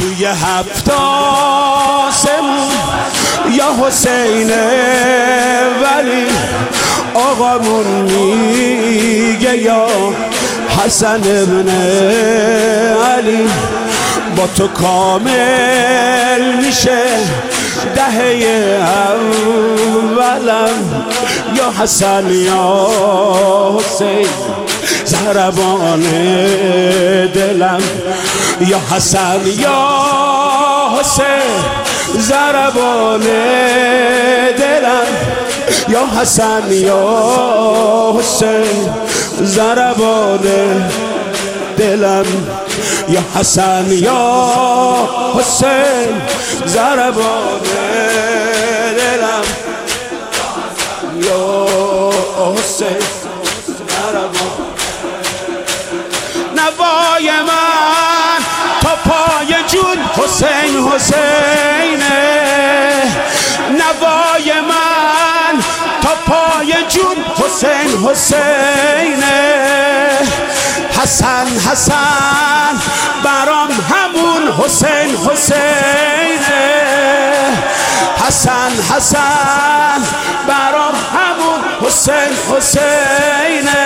توی 7 آسمون یا حسین ولی آقامون میگه یا حسن ابن علی. با تو کامل میشه دهه اولم یا حسن یا حسین ضربان دلم یا حسن یا حسین ضربان دلم یا حسن یا حسین ضربان دلم یا حسن یا حسین ضربان دلم یا حسین ضربان. نوای من تا پای جون حسین حسینه، نوای من تا پای جون حسین حسینه. حسن حسن برام همون حسین حسینه، حسن حسن برام همون حسین حسینه.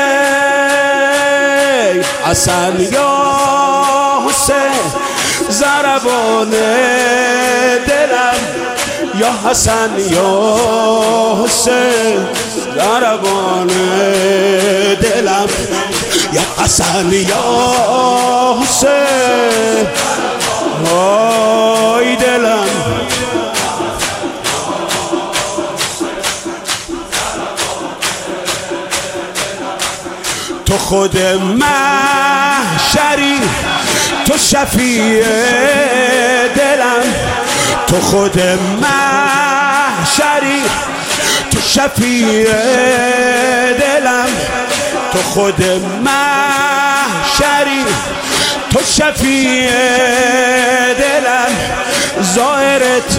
حسن یا حسین ضربان دلم یا حسن یا حسین ضربان دلم یا حسن یا حسین وای دلم. تو خود محشری تو شفیع دلم، تو خود محشری تو شفیع دلم، تو خود محشری تو شفیع دلم. ظاهرت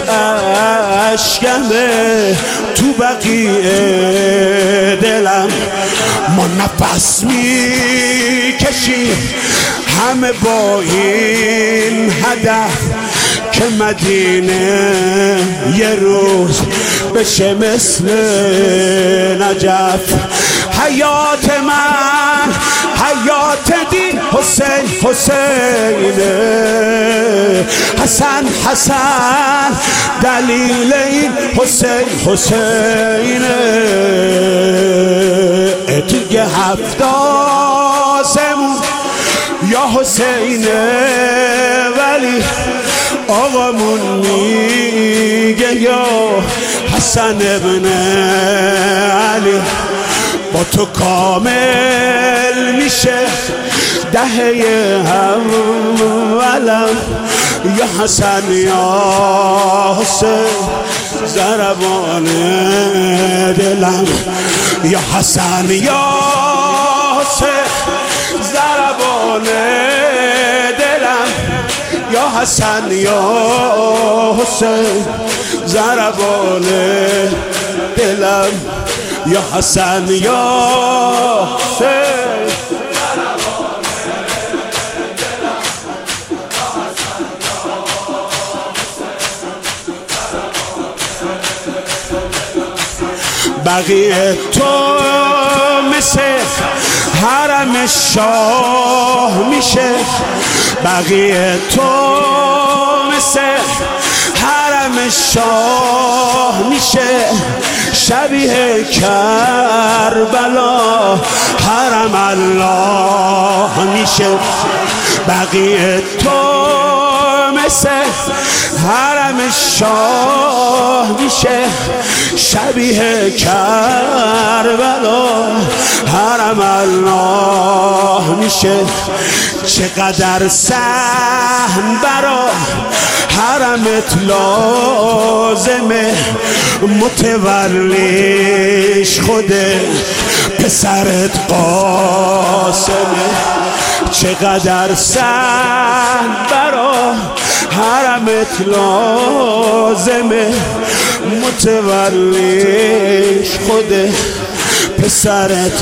اشکمه تو بقیع دلم. ما نفس میکشیم همه با این هدف که مدینه یه روز بشه مثل نجف. حیات من حیات دین حسین حسینه، حسن حسن دلیل این حسین حسینه. توی 7 آسمون یا حسینه ولی آقامون میگه یا حسن ابن علی. با تو کامل میشه دهه اولم یا حسن یا حسین ضربان دلم یا حسن یا حسین ضربان دلم یا حسن یا حسین ضربان دلم یا حسن یا حسین. بقیه تو مثل حرم شاه میشه، بقیه تو مثل حرم شاه میشه. شبیه کربلا حرم الله میشه. بقیه تو مثل حرم شاه میشه، شبیه کربلا حرم الله میشه. چقدر سهن برا حرمت لازمه، متولیش خوده پسرت قاسمه. چقدر سهن برا حرمت لازمه، متولیش خوده پسرت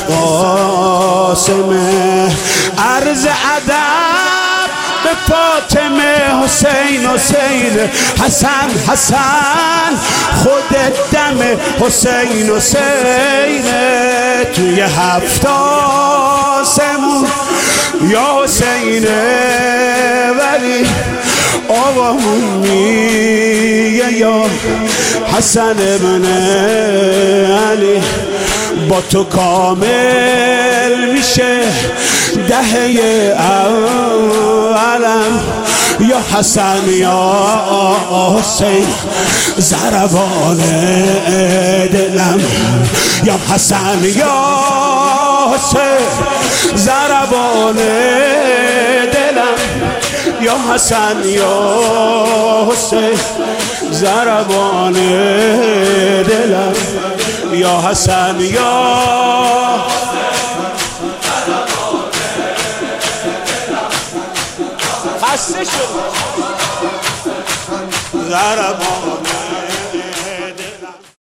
قاسمه. عرض ادب به فاطمه حسین حسین حسن حسن خودت دم حسین حسین توی هفت آسمون یا حسین ولی آوامون میگه یا حسن ابن علی با تو کامل میشه دهه اولم یا حسن یا حسین ضربان دلم یا حسن یا حسین ضربان دلم یا حسن یا حسین ضربان دلم یا حسن یا خسته شد ضربان